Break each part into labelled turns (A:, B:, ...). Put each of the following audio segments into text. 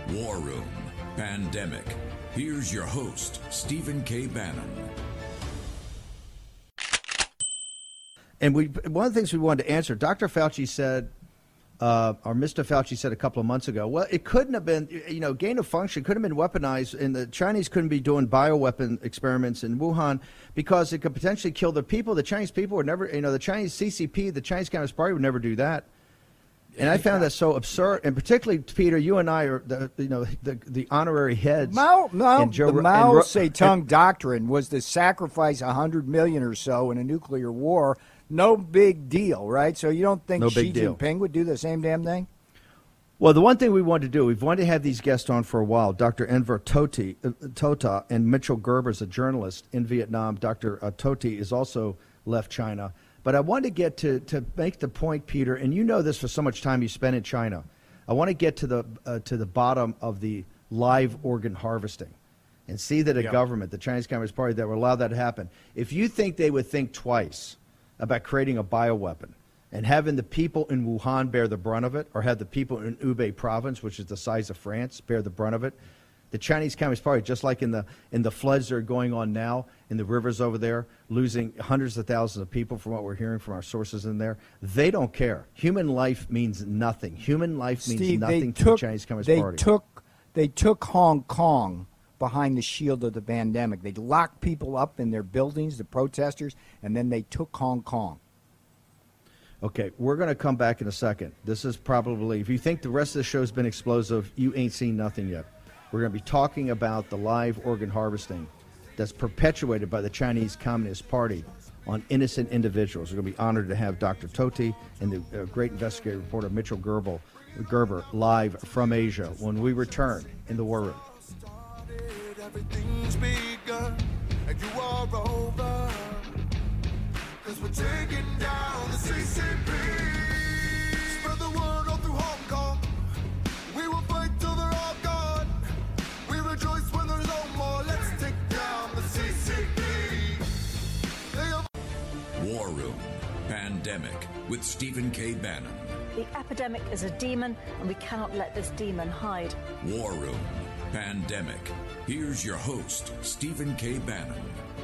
A: War Room Pandemic. Here's your host, Stephen K. Bannon.
B: And one of the things we wanted to answer, Dr. Fauci said, or Mr. Fauci said a couple of months ago, well, it couldn't have been, gain of function couldn't have been weaponized, and the Chinese couldn't be doing bioweapon experiments in Wuhan because it could potentially kill the people. The Chinese people would never, the Chinese CCP, the Chinese Communist Party would never do that. And I found that so absurd, and particularly, Peter, you and I are the honorary heads.
C: The Mao Zedong doctrine was to sacrifice 100 million or so in a nuclear war. No big deal, right? So you don't think Xi Jinping would do the same damn thing?
B: Well, the one thing we wanted to do, we've wanted to have these guests on for a while, Dr. Enver Tota and Mitchell Gerber is a journalist in Vietnam. Dr. Toti is also left China. But I wanted to get to make the point, Peter, and you know this for so much time you spent in China. I want to get to the bottom of the live organ harvesting and see that a government, the Chinese Communist Party, that will allow that to happen. If you think they would think twice about creating a bioweapon and having the people in Wuhan bear the brunt of it, or have the people in Hubei province, which is the size of France, bear the brunt of it, the Chinese Communist Party, just like in the floods that are going on now in the rivers over there, losing hundreds of thousands of people from what we're hearing from our sources in there, they don't care. Human life means nothing. Human life means nothing to the Chinese Communist Party.
C: They took Hong Kong behind the shield of the pandemic. They locked people up in their buildings, the protesters, and then they took Hong Kong.
B: Okay, we're going to come back in a second. This is probably, if you think the rest of the show's been explosive, you ain't seen nothing yet. We're going to be talking about the live organ harvesting that's perpetuated by the Chinese Communist Party on innocent individuals. We're going to be honored to have Dr. Toti and the great investigative reporter Mitchell Gerber live from Asia when we return in the War Room.
D: Everything's begun, and you are over, 'cause we're taking down the CCP. Spread the word all through Hong Kong. We will fight till they're all gone. We rejoice when there's no more. Let's take down the CCP.
A: War Room Pandemic with Stephen K. Bannon.
E: The epidemic is a demon, and we cannot let this demon hide.
A: War Room Pandemic. Here's your host, Stephen K. Bannon.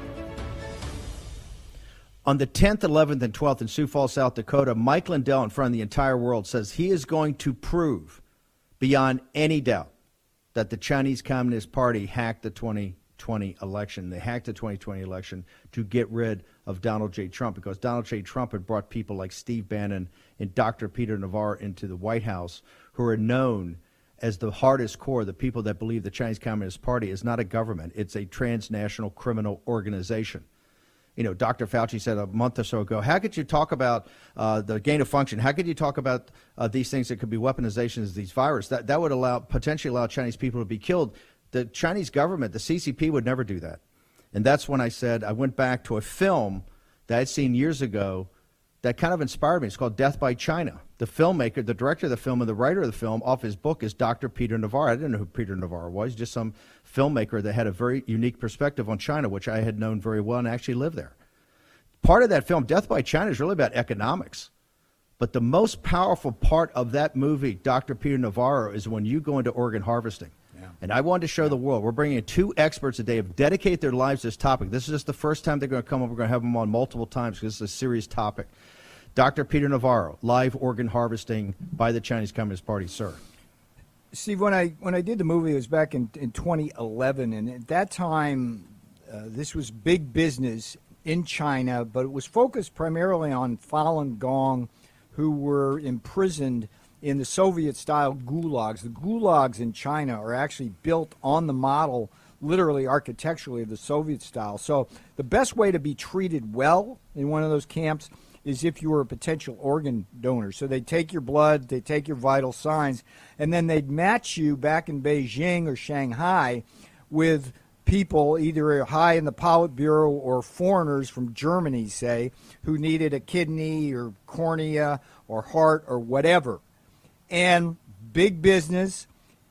B: On the 10th, 11th, and 12th in Sioux Falls, South Dakota, Mike Lindell, in front of the entire world, says he is going to prove beyond any doubt that the Chinese Communist Party hacked the 2020 election. They hacked the 2020 election to get rid of Donald J. Trump, because Donald J. Trump had brought people like Steve Bannon and Dr. Peter Navarro into the White House, who are known as the hardest core, the people that believe the Chinese Communist Party is not a government. It's a transnational criminal organization. Dr. Fauci said a month or so ago, how could you talk about the gain of function? How could you talk about these things that could be weaponizations of these viruses? That would potentially allow Chinese people to be killed. The Chinese government, the CCP, would never do that. And that's when I said, I went back to a film that I'd seen years ago that kind of inspired me. It's called Death by China. The filmmaker, the director of the film, and the writer of the film off his book is Dr. Peter Navarro. I didn't know who Peter Navarro was, just some filmmaker that had a very unique perspective on China, which I had known very well and actually lived there. Part of that film, Death by China, is really about economics. But the most powerful part of that movie, Dr. Peter Navarro, is when you go into organ harvesting. Yeah. And I wanted to show the world. We're bringing in two experts today who have dedicated their lives to this topic. This is just the first time they're going to come up. We're going to have them on multiple times because this is a serious topic. Dr. Peter Navarro, live organ harvesting by the Chinese Communist Party, sir.
C: Steve, when I did the movie, it was back in 2011, and at that time, this was big business in China, but it was focused primarily on Falun Gong, who were imprisoned in the Soviet-style gulags. The gulags in China are actually built on the model, literally architecturally, of the Soviet style. So the best way to be treated well in one of those camps is if you were a potential organ donor. So they'd take your blood, they'd take your vital signs, and then they'd match you back in Beijing or Shanghai with people either high in the Politburo or foreigners from Germany, say, who needed a kidney or cornea or heart or whatever. And big business,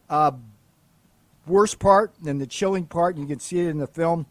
C: worst part and the chilling part, and you can see it in the film,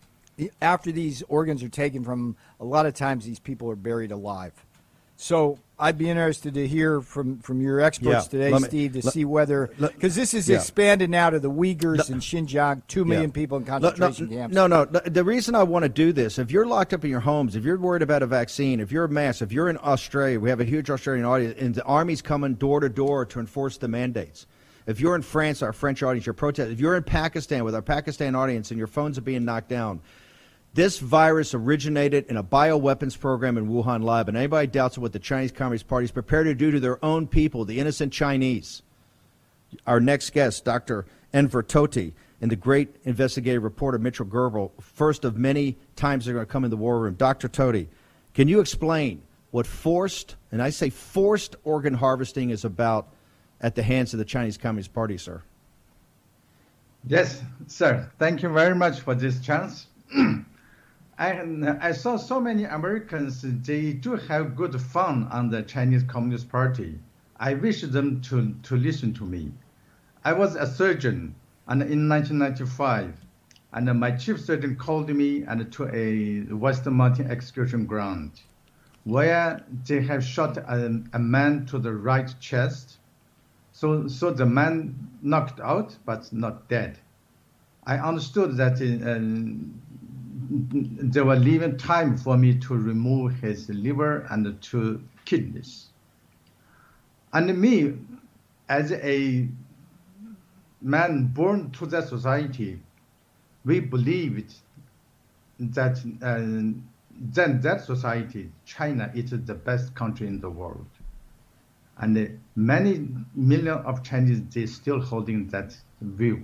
C: after these organs are taken from, a lot of times these people are buried alive. So I'd be interested to hear from your experts today, Steve, to see whether, because this is expanded now to the Uyghurs in Xinjiang, 2 million people in concentration camps.
B: No. The reason I want to do this, if you're locked up in your homes, if you're worried about a vaccine, if you're a mask, if you're in Australia, we have a huge Australian audience, and the army's coming door to door to enforce the mandates. If you're in France, our French audience, you're protesting. If you're in Pakistan with our Pakistan audience and your phones are being knocked down, this virus originated in a bioweapons program in Wuhan lab, and anybody doubts what the Chinese Communist Party is prepared to do to their own people, the innocent Chinese. Our next guest, Dr. Enver Tohti, and the great investigative reporter Mitchell Gerbel, first of many times they're going to come in the war room. Dr. Tohti, can you explain what forced, and I say forced, organ harvesting is about at the hands of the Chinese Communist Party, sir?
F: Yes, sir. Thank you very much for this chance. I saw so many Americans, they do have good fun on the Chinese Communist Party. I wish them to listen to me. I was a surgeon and in 1995, and my chief surgeon called me and to a Western Mountain execution ground where they have shot a man to the right chest. So the man knocked out, but not dead. I understood that they were leaving time for me to remove his liver and 2 kidneys. And me, as a man born to that society, we believed that then that society, China, is the best country in the world. And many millions of Chinese, they still holding that view.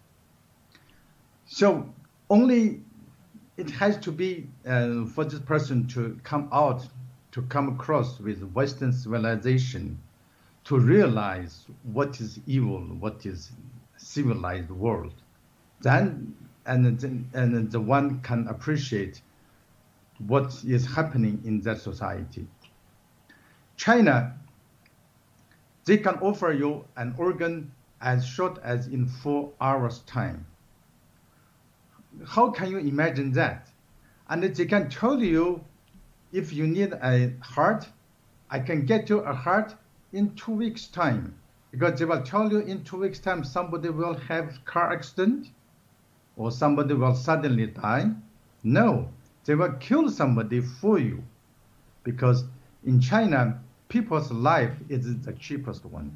F: So only it has to be for this person to come out, to come across with Western civilization, to realize what is evil, what is civilized world. Then and the one can appreciate what is happening in that society. China, they can offer you an organ as short as in 4 hours' time. How can you imagine that? And they can tell you, if you need a heart, I can get you a heart in 2 weeks' time. Because they will tell you in 2 weeks' time somebody will have car accident or somebody will suddenly die. No, they will kill somebody for you. Because in China, people's life is the cheapest one.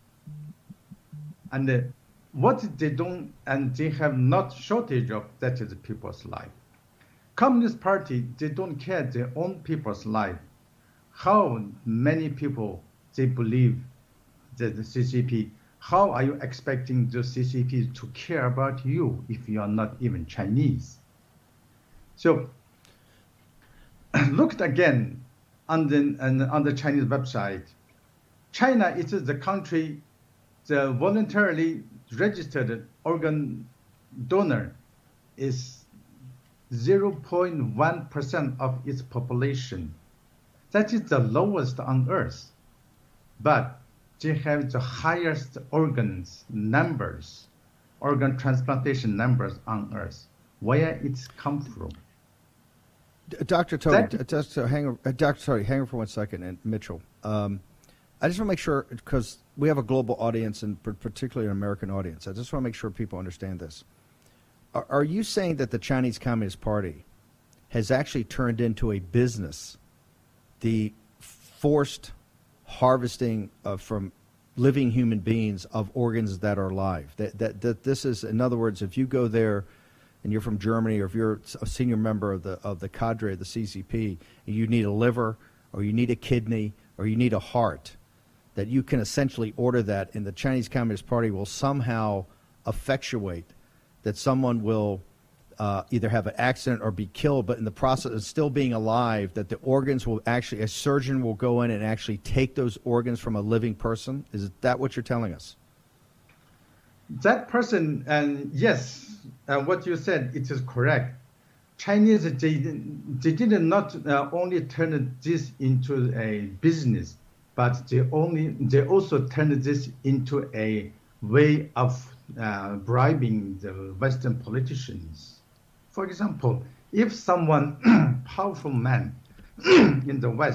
F: And what they don't, and they have not shortage of, that is people's life. Communist Party, they don't care their own people's life. How many people they believe that the CCP, how are you expecting the CCP to care about you if you are not even Chinese? So look again on the Chinese website. China is the country, the voluntarily registered organ donor is 0.1% of its population. That is the lowest on earth. But they have the highest organ transplantation numbers on earth. Where it's come from?
B: Dr. Tohti, hang on for 1 second, and Mitchell. I just want to make sure, because we have a global audience and particularly an American audience, I just want to make sure people understand this. Are you saying that the Chinese Communist Party has actually turned into a business the forced harvesting from living human beings of organs that are live? That this is, in other words, if you go there and you're from Germany, or if you're a senior member of the cadre of the CCP, and you need a liver, or you need a kidney, or you need a heart, that you can essentially order that, and the Chinese Communist Party will somehow effectuate that someone will either have an accident or be killed, but in the process of still being alive, that the organs will actually, a surgeon will go in and actually take those organs from a living person? Is that what you're telling us?
F: That person, and yes, what you said, it is correct. Chinese, they did not only turn this into a business, but they also turned this into a way of bribing the Western politicians. For example, if someone, powerful man in the West,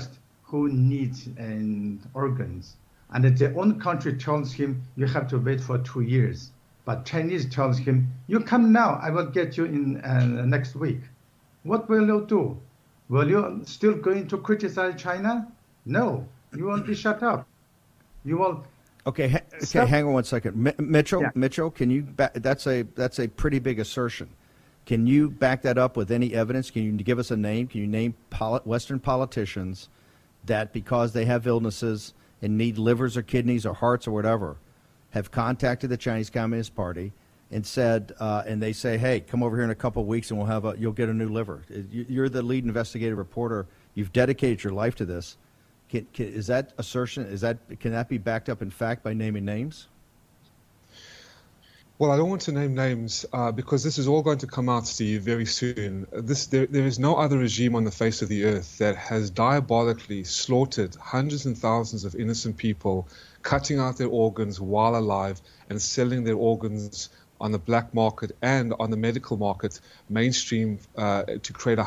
F: who needs organs. And their own country tells him, you have to wait for 2 years. But Chinese tells him, you come now, I will get you in next week. What will you do? Will you still going to criticize China? No, you won't be shut up. You will.
B: Okay, hang on one second. Mitchell,
F: Yeah.
B: Mitchell, can you that's a pretty big assertion. Can you back that up with any evidence? Can you give us a name? Can you name Western politicians that because they have illnesses and need livers or kidneys or hearts or whatever, have contacted the Chinese Communist Party and said, and they say, hey, come over here in a couple of weeks and you'll get a new liver. You're the lead investigative reporter. You've dedicated your life to this. Is that assertion, can that be backed up in fact by naming names?
G: Well, I don't want to name names because this is all going to come out, Steve, very soon. There is no other regime on the face of the earth that has diabolically slaughtered hundreds and thousands of innocent people, cutting out their organs while alive and selling their organs on the black market and on the medical market mainstream to create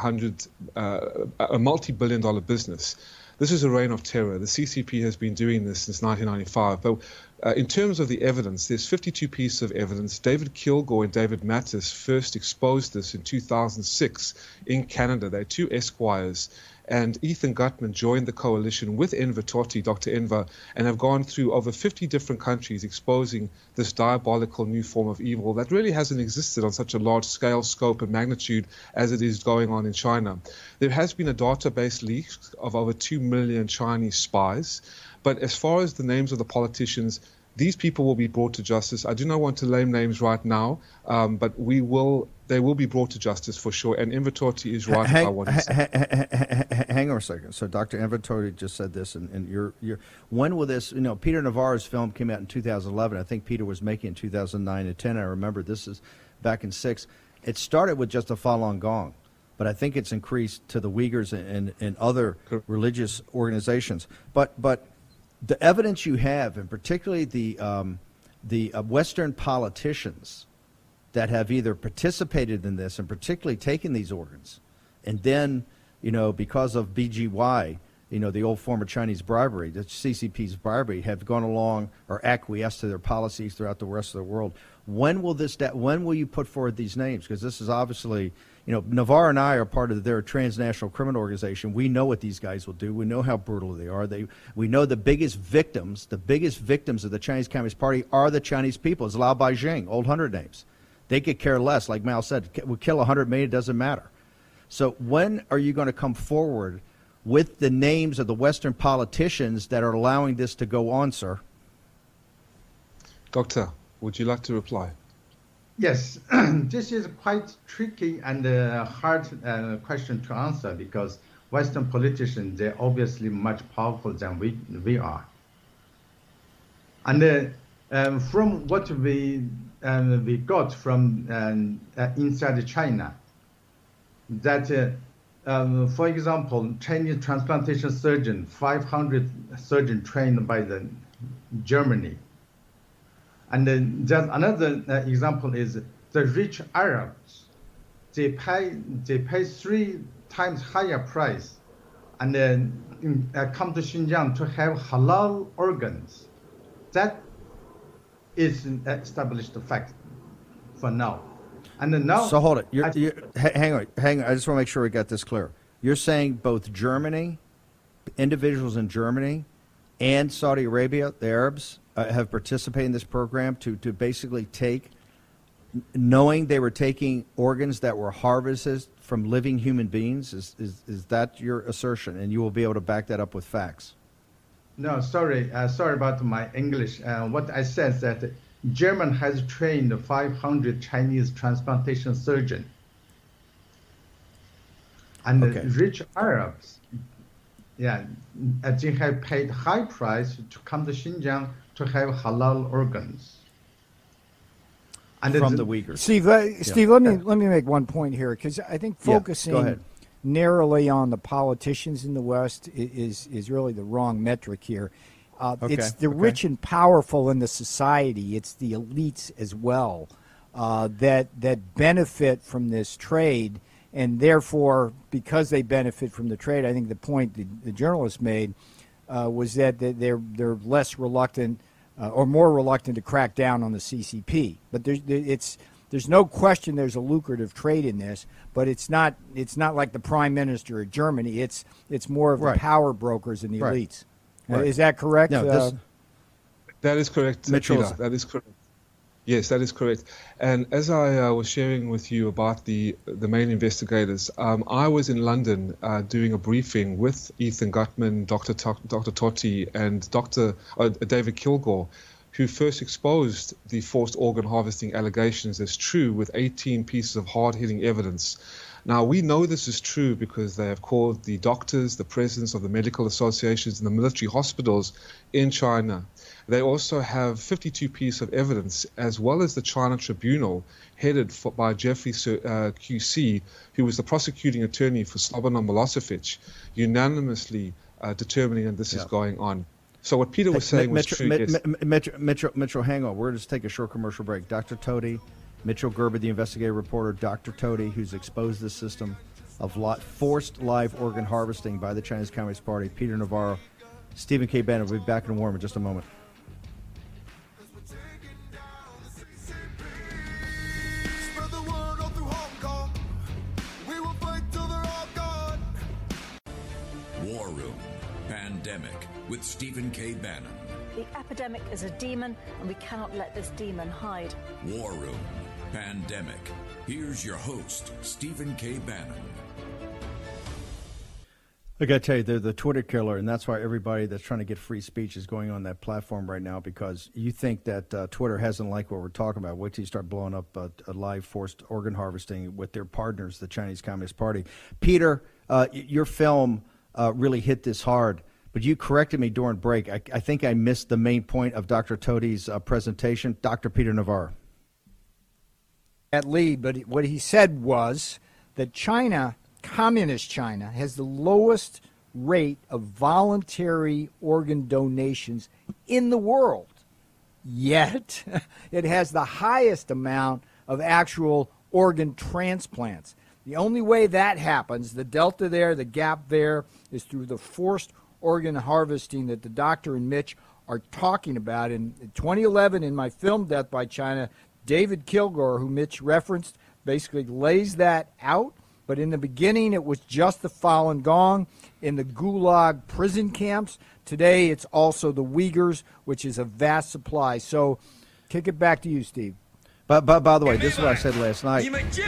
G: a multi-billion-dollar business. This is a reign of terror. The CCP has been doing this since 1995. But in terms of the evidence, there's 52 pieces of evidence. David Kilgore and David Mattis first exposed this in 2006 in Canada. They're two esquires. And Ethan Gutman joined the coalition with Enver Tohti, Dr. Enver, and have gone through over 50 different countries exposing this diabolical new form of evil that really hasn't existed on such a large scale, scope, and magnitude as it is going on in China. There has been a database leak of over 2 million Chinese spies. But as far as the names of the politicians, these people will be brought to justice. I do not want to name names right now, but they will be brought to justice for sure. And Enver Tohti is right about what he said.
B: Hang on a second. So Dr. Enver Tohti just said this, and you're when will this? Peter Navarro's film came out in 2011. I think Peter was making in 2009 and 10. I remember this is back in 6. It started with just a Falun Gong, but I think it's increased to the Uyghurs and other religious organizations. But the evidence you have, and particularly the Western politicians that have either participated in this and particularly taken these organs, and then, because of BGY, the old form of Chinese bribery, the CCP's bribery, have gone along or acquiesced to their policies throughout the rest of the world. When will you put forward these names? Because this is obviously, Navarro and I are part of their transnational criminal organization. We know what these guys will do. We know how brutal they are. We know the biggest victims of the Chinese Communist Party are the Chinese people. It's Lao Beijing, old 100 names. They could care less. Like Mao said, we'll kill 100 million, it doesn't matter. So when are you going to come forward with the names of the Western politicians that are allowing this to go on, sir?
G: Doctor, would you like to reply?
F: Yes, this is quite tricky and hard question to answer because Western politicians, they're obviously much powerful than we are. And from what we got from inside China, that, for example, Chinese transplantation surgeon, 500 surgeons trained by Germany. And then there's another example is the rich Arabs. They pay 3 times higher price, and then come to Xinjiang to have halal organs. That is an established fact for now. And then now.
B: So hold it. Hang on. I just want to make sure we got this clear. You're saying both Germany, individuals in Germany, and Saudi Arabia, the Arabs, have participated in this program to basically take, knowing they were taking organs that were harvested from living human beings? Is that your assertion? And you will be able to back that up with facts?
F: No, sorry about my English. What I said is that Germany has trained 500 Chinese transplantation surgeons. And the rich Arabs, they have paid high price to come to Xinjiang to have halal organs.
B: And from the Uyghurs.
C: Steve, let me make one point here, because I think focusing narrowly on the politicians in the West is really the wrong metric here. It's the rich and powerful in the society. It's the elites as well that benefit from this trade. and therefore, because they benefit from the trade, I think the point the journalist made was that they're less reluctant or more reluctant to crack down on the CCP. But there's no question there's a lucrative trade in this, but it's not like the Prime Minister of Germany. It's more of the power brokers and the elites. Is that correct?
G: No, that is correct,
B: Mitchell.
G: Peter. That is correct. Yes, that is correct. And as I was sharing with you about the main investigators, I was in London doing a briefing with Ethan Gutman, Dr. Totti, and Dr. David Kilgore, who first exposed the forced organ harvesting allegations as true with 18 pieces of hard-hitting evidence. Now, we know this is true because they have called the doctors, the presidents of the medical associations, and the military hospitals in China. They also have 52 pieces of evidence, as well as the China Tribunal, headed by Jeffrey QC, who was the prosecuting attorney for Slobodan Milosevic, unanimously determining that this is going on. So what Peter was saying was true.
B: Mitchell, hang on. We're going to take a short commercial break. Dr. Totti, Mitchell Gerber, the investigative reporter, Dr. Totti, who's exposed the system of forced live organ harvesting by the Chinese Communist Party, Peter Navarro, Stephen K. Bannon. We'll be back in a warm in just a moment.
A: War Room Pandemic with Stephen K. Bannon.
E: The epidemic is a demon, and we cannot let this demon hide.
A: War Room Pandemic. Here's your host, Stephen K. Bannon.
B: I got to tell you, they're the Twitter killer, and that's why everybody that's trying to get free speech is going on that platform right now, because you think that Twitter hasn't liked what we're talking about. Wait till you start blowing up a live forced organ harvesting with their partners, the Chinese Communist Party. Peter, your film really hit this hard, but you corrected me during break. I think I missed the main point of Dr. Totti's presentation. Dr. Peter Navarro.
C: At lead, but what he said was that China, Communist China, has the lowest rate of voluntary organ donations in the world. Yet, it has the highest amount of actual organ transplants. The only way that happens, the delta there, the gap there, is through the forced organ harvesting that the doctor and Mitch are talking about. In 2011, in my film, Death by China, David Kilgore, who Mitch referenced, basically lays that out. But in the beginning, it was just the Falun Gong in the Gulag prison camps. Today, it's also the Uyghurs, which is a vast supply. So kick it back to you, Steve.
B: But by the way, this is what I said last night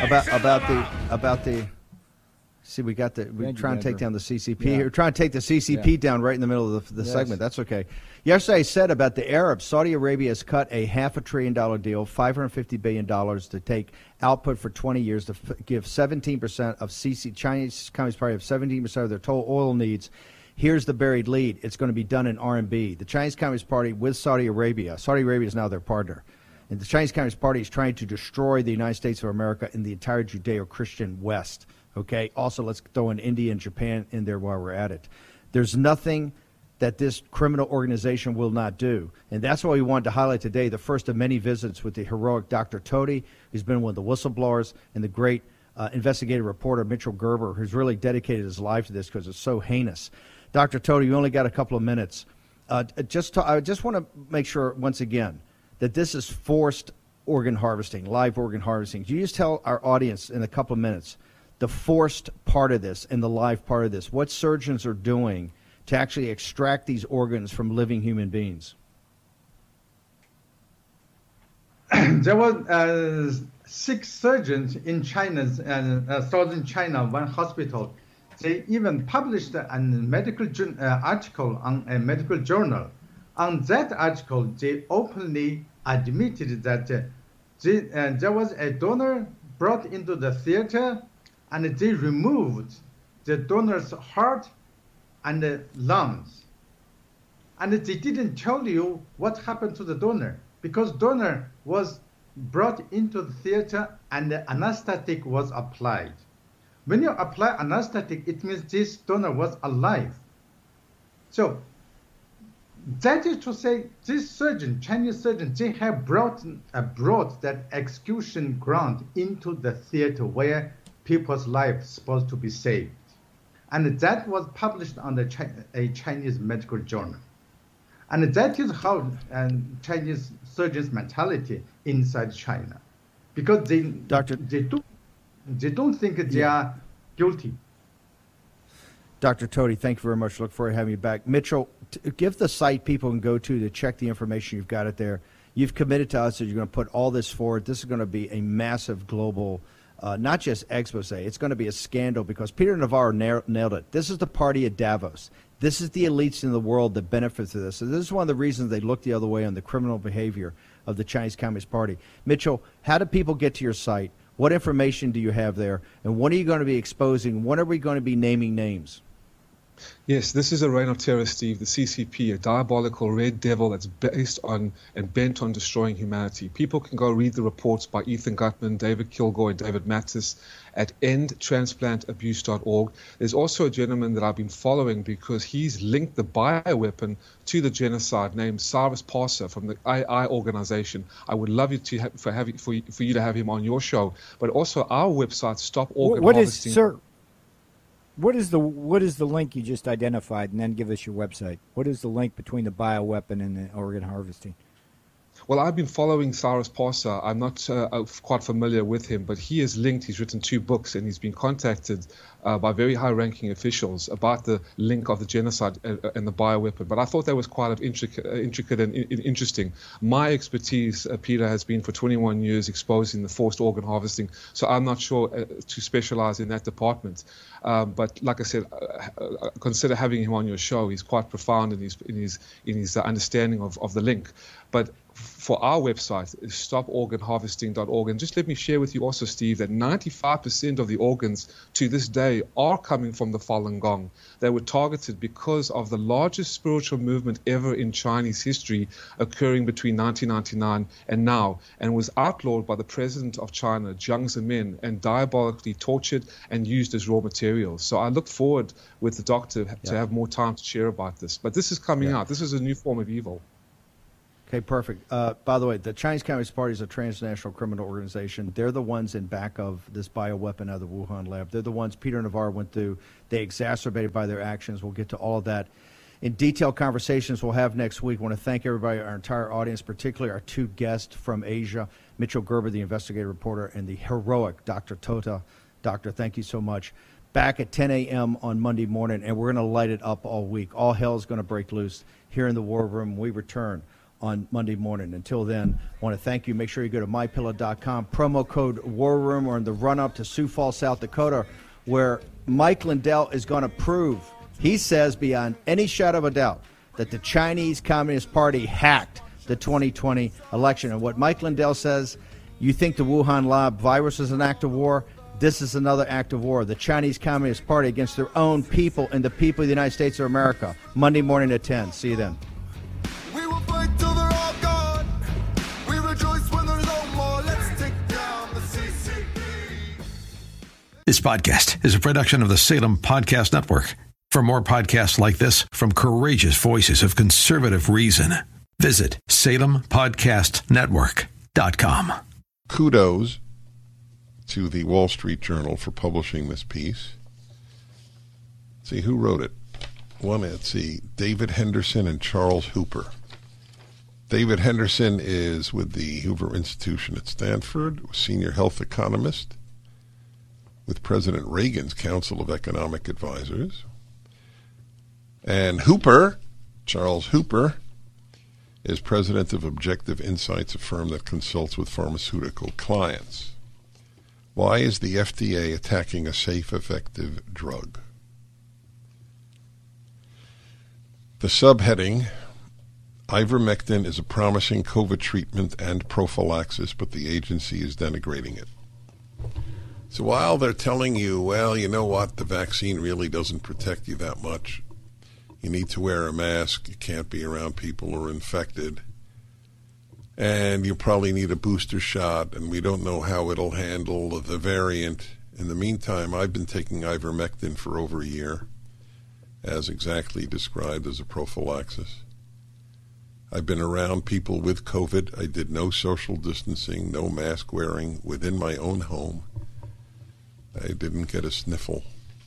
B: about the. See, we're trying to take down the CCP.
C: Yeah.
B: We're trying to take the CCP down right in the middle of the segment. That's okay. Yesterday, I said about the Arabs, Saudi Arabia has cut a $500 billion deal, $550 billion to take output for 20 years to give 17% of Chinese Communist Party of 17% of their total oil needs. Here's the buried lead. It's going to be done in RMB. The Chinese Communist Party with Saudi Arabia. Saudi Arabia is now their partner. And the Chinese Communist Party is trying to destroy the United States of America and the entire Judeo-Christian West. Okay. Also, let's throw in India and Japan in there while we're at it. There's nothing that this criminal organization will not do. And that's why we wanted to highlight today the first of many visits with the heroic Dr. Totti, who's been one of the whistleblowers, and the great investigative reporter Mitchell Gerber, who's really dedicated his life to this because it's so heinous. Dr. Totti, you only got a couple of minutes. I just want to make sure, once again, that this is forced organ harvesting, live organ harvesting. Can you just tell our audience in a couple of minutes the forced part of this and the live part of this, what surgeons are doing to actually extract these organs from living human beings?
F: There were 6 surgeons in China, southern China, one hospital. They even published a medical article on a medical journal. On that article, they openly admitted that there was a donor brought into the theater, and they removed the donor's heart and the lungs. And they didn't tell you what happened to the donor, because donor was brought into the theater and the anesthetic was applied. When you apply anesthetic, it means this donor was alive. So that is to say, this surgeon, Chinese surgeon, they have brought that execution ground into the theater where people's lives supposed to be saved. And that was published on a Chinese medical journal. And that is how Chinese surgeons' mentality inside China, because they don't think they are guilty.
B: Dr. Toti, thank you very much. Look forward to having you back. Mitchell, give the site people can go to check the information. You've got it there. You've committed to us that you're going to put all this forward. This is going to be a massive global, not just expose. It's going to be a scandal because Peter Navarro nailed it. This is the party at Davos. This is the elites in the world that benefit from this. So this is one of the reasons they look the other way on the criminal behavior of the Chinese Communist Party. Mitchell, how do people get to your site? What information do you have there? And when are you going to be exposing? When are we going to be naming names?
G: Yes, this is a reign of terror, Steve, the CCP, a diabolical red devil that's based on and bent on destroying humanity. People can go read the reports by Ethan Gutman, David Kilgore, and David Mattis at endtransplantabuse.org. There's also a gentleman that I've been following because he's linked the bioweapon to the genocide named Cyrus Parser from the AI organization. I would love you to for you to have him on your show, but also our website, Stop Organ Harvesting.
C: Sir? What is the link you just identified, and then give us your website? What is the link between the bioweapon and the organ harvesting?
G: Well, I've been following Cyrus Parser. I'm not quite familiar with him, but he is linked. He's written 2 books, and he's been contacted by very high-ranking officials about the link of the genocide and the bioweapon. But I thought that was quite intricate and interesting. My expertise, Peter, has been for 21 years exposing the forced organ harvesting, so I'm not sure to specialize in that department. But like I said, consider having him on your show. He's quite profound in his understanding of the link. But for our website is stoporganharvesting.org. And just let me share with you also, Steve, that 95% of the organs to this day are coming from the Falun Gong. They were targeted because of the largest spiritual movement ever in Chinese history occurring between 1999 and now, and was outlawed by the president of China, Jiang Zemin, and diabolically tortured and used as raw materials. So I look forward with the doctor to have more time to share about this. But this is coming out. This is a new form of evil.
B: Okay, perfect. By the way, the Chinese Communist Party is a transnational criminal organization. They're the ones in back of this bioweapon out of the Wuhan lab. They're the ones Peter Navarro went through. They exacerbated by their actions. We'll get to all of that in detailed conversations we'll have next week. I want to thank everybody, our entire audience, particularly our 2 guests from Asia, Mitchell Gerber, the investigative reporter, and the heroic Dr. Tota. Doctor, thank you so much. Back at 10 a.m. on Monday morning, and we're going to light it up all week. All hell is going to break loose here in the War Room. We return on Monday morning. Until then, I want to thank you. Make sure you go to mypillow.com, promo code War Room. We're in the run-up to Sioux Falls, South Dakota, where Mike Lindell is going to prove, he says beyond any shadow of a doubt, that the Chinese Communist Party hacked the 2020 election. And what Mike Lindell says, you think the Wuhan lab virus is an act of war? This is another act of war. The Chinese Communist Party against their own people and the people of the United States of America. Monday morning at 10. See you then.
D: We will fight till they're all gone. We rejoice when there's no more. Let's take down the CCP.
A: This podcast is a production of the Salem Podcast Network. For more podcasts like this from courageous voices of conservative reason, visit SalemPodcastNetwork.com.
H: Kudos to the Wall Street Journal for publishing this piece. Let's see, who wrote it? David Henderson and Charles Hooper. David Henderson is with the Hoover Institution at Stanford, senior health economist with President Reagan's Council of Economic Advisors. And Hooper, Charles Hooper, is president of Objective Insights, a firm that consults with pharmaceutical clients. Why is the FDA attacking a safe, effective drug? The subheading, ivermectin is a promising COVID treatment and prophylaxis, but the agency is denigrating it. So while they're telling you, well, you know what, the vaccine really doesn't protect you that much. You need to wear a mask. You can't be around people who are infected. And you probably need a booster shot, and we don't know how it'll handle the variant. In the meantime, I've been taking ivermectin for over a year, as exactly described as a prophylaxis. I've been around people with COVID. I did no social distancing, no mask wearing within my own home. I didn't get a sniffle.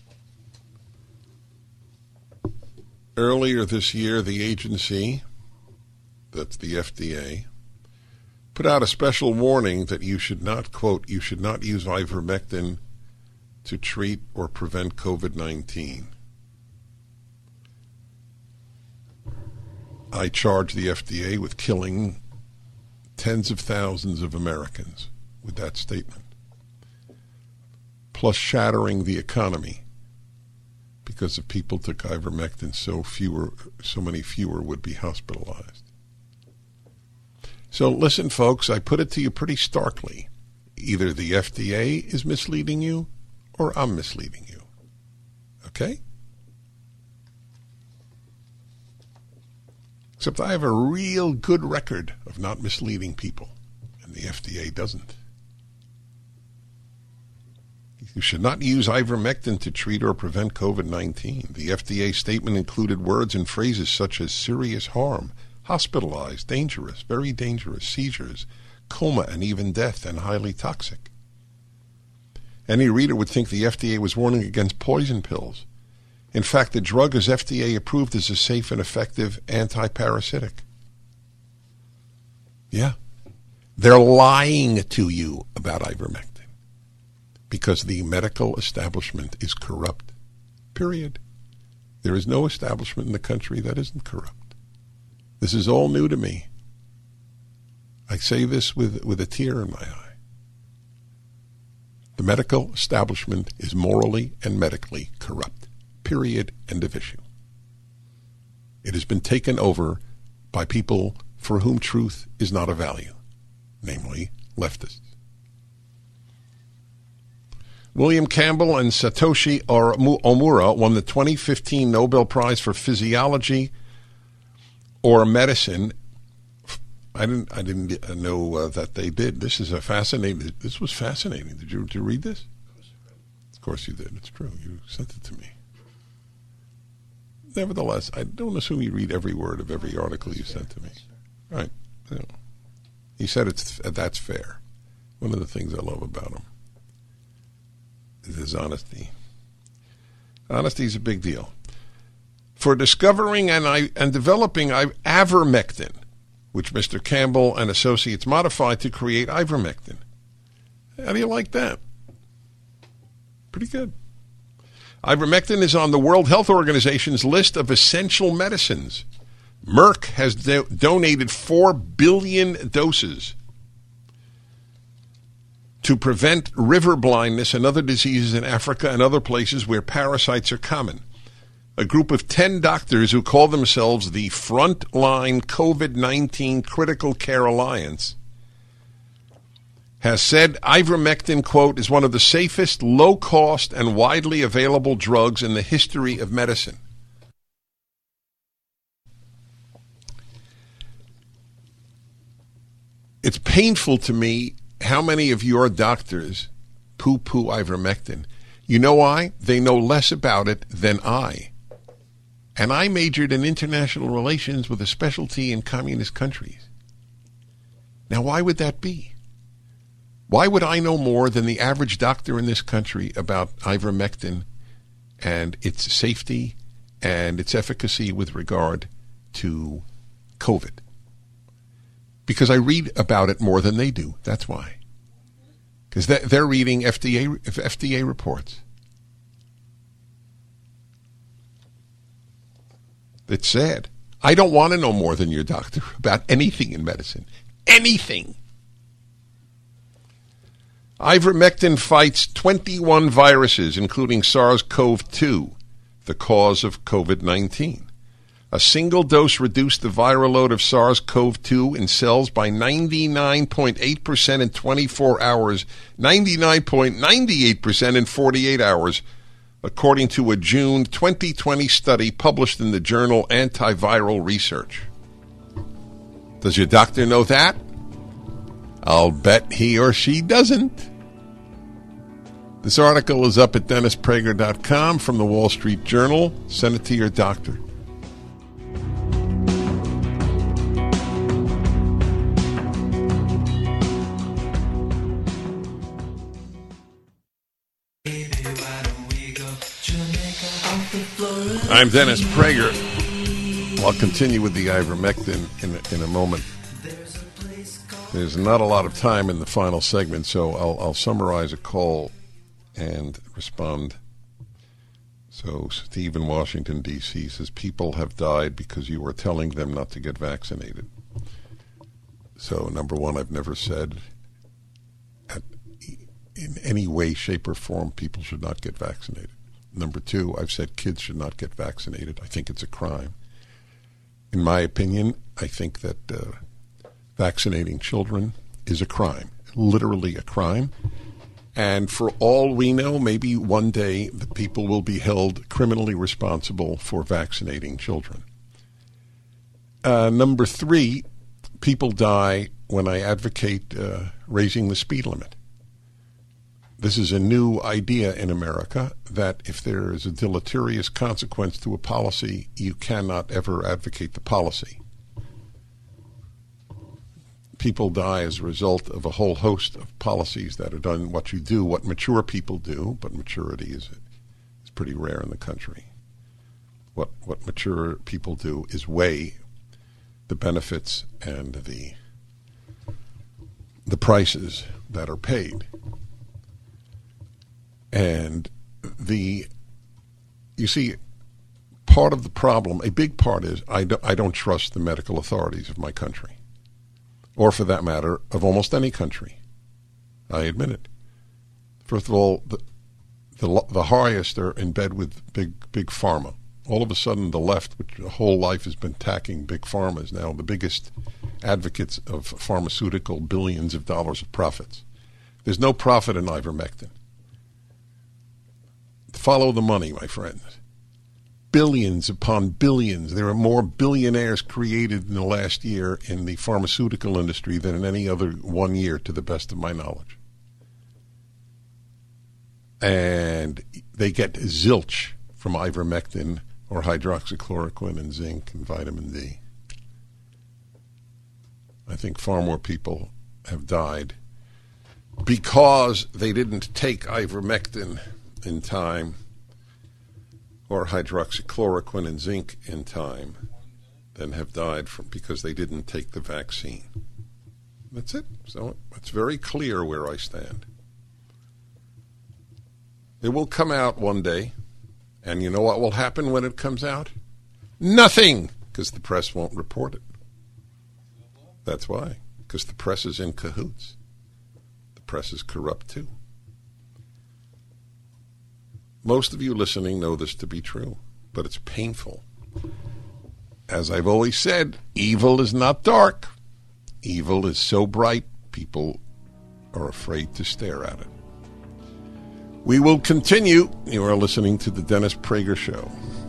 H: Earlier this year, the agency, that's the FDA, put out a special warning that you should not, quote, you should not use ivermectin to treat or prevent COVID-19. I charge the FDA with killing tens of thousands of Americans with that statement, plus shattering the economy because if people took ivermectin, so many fewer would be hospitalized. So listen, folks, I put it to you pretty starkly. Either the FDA is misleading you or I'm misleading you. Okay? Except I have a real good record of not misleading people, and the FDA doesn't. You should not use ivermectin to treat or prevent COVID-19. The FDA statement included words and phrases such as serious harm, hospitalized, dangerous, very dangerous, seizures, coma, and even death, and highly toxic. Any reader would think the FDA was warning against poison pills. In fact, the drug is FDA approved as a safe and effective anti-parasitic. Yeah. They're lying to you about ivermectin because the medical establishment is corrupt. Period. There is no establishment in the country that isn't corrupt. This is all new to me. I say this with a tear in my eye. The medical establishment is morally and medically corrupt. Period. End of issue. It has been taken over by people for whom truth is not a value, namely leftists. William Campbell and Satoshi Omura won the 2015 Nobel Prize for Physiology or Medicine. I didn't know that they did. This was fascinating. Did you read this? Of course you did. It's true. You sent it to me. Nevertheless, I don't assume you read every word of every article you sent to me. Right. You know. He said that's fair. One of the things I love about him is his honesty. Honesty is a big deal. For discovering and developing avermectin, which Mr. Campbell and Associates modified to create ivermectin. How do you like that? Pretty good. Ivermectin is on the World Health Organization's list of essential medicines. Merck has donated 4 billion doses to prevent river blindness and other diseases in Africa and other places where parasites are common. A group of 10 doctors who call themselves the Frontline COVID-19 Critical Care Alliance has said ivermectin, quote, is one of the safest, low-cost, and widely available drugs in the history of medicine. It's painful to me how many of your doctors poo-poo ivermectin. You know why? They know less about it than I. And I majored in international relations with a specialty in communist countries. Now, why would that be? Why would I know more than the average doctor in this country about ivermectin and its safety and its efficacy with regard to COVID? Because I read about it more than they do. That's why. Because they're reading FDA reports. It's sad. I don't want to know more than your doctor about anything in medicine. Anything. Ivermectin fights 21 viruses, including SARS-CoV-2, the cause of COVID-19. A single dose reduced the viral load of SARS-CoV-2 in cells by 99.8% in 24 hours, 99.98% in 48 hours, according to a June 2020 study published in the journal Antiviral Research. Does your doctor know that? I'll bet he or she doesn't. This article is up at DennisPrager.com from the Wall Street Journal. Send it to your doctor. I'm Dennis Prager. I'll continue with the ivermectin in a moment. There's not a lot of time in the final segment, so I'll summarize a call and respond. So Steve in Washington, D.C. says, people have died because you were telling them not to get vaccinated. So, number one, I've never said in any way, shape, or form people should not get vaccinated. Number two, I've said kids should not get vaccinated. I think it's a crime. In my opinion, I think that vaccinating children is a crime, literally a crime. And for all we know, maybe one day the people will be held criminally responsible for vaccinating children. Number three, people die when I advocate raising the speed limit. This is a new idea in America that if there is a deleterious consequence to a policy, you cannot ever advocate the policy. People die as a result of a whole host of policies that are done. What you do, what mature people do, but maturity is pretty rare in the country. What mature people do is weigh the benefits and the prices that are paid. And you see, part of the problem, a big part is I don't trust the medical authorities of my country, or for that matter, of almost any country. I admit it. First of all, the highest are in bed with big pharma. All of a sudden, the left, which their whole life has been attacking big pharma, is now the biggest advocates of pharmaceutical billions of dollars of profits. There's no profit in ivermectin. Follow the money, my friends. Billions upon billions. There are more billionaires created in the last year in the pharmaceutical industry than in any other 1 year, to the best of my knowledge. And they get zilch from ivermectin or hydroxychloroquine and zinc and vitamin D. I think far more people have died because they didn't take ivermectin in time, or hydroxychloroquine and zinc in time, than have died because they didn't take the vaccine. That's it. So it's very clear where I stand. It will come out one day, and you know what will happen when it comes out? Nothing, because the press won't report it. That's why, because the press is in cahoots. The press is corrupt too. Most of you listening know this to be true, but it's painful. As I've always said, evil is not dark. Evil is so bright, people are afraid to stare at it. We will continue. You are listening to The Dennis Prager Show.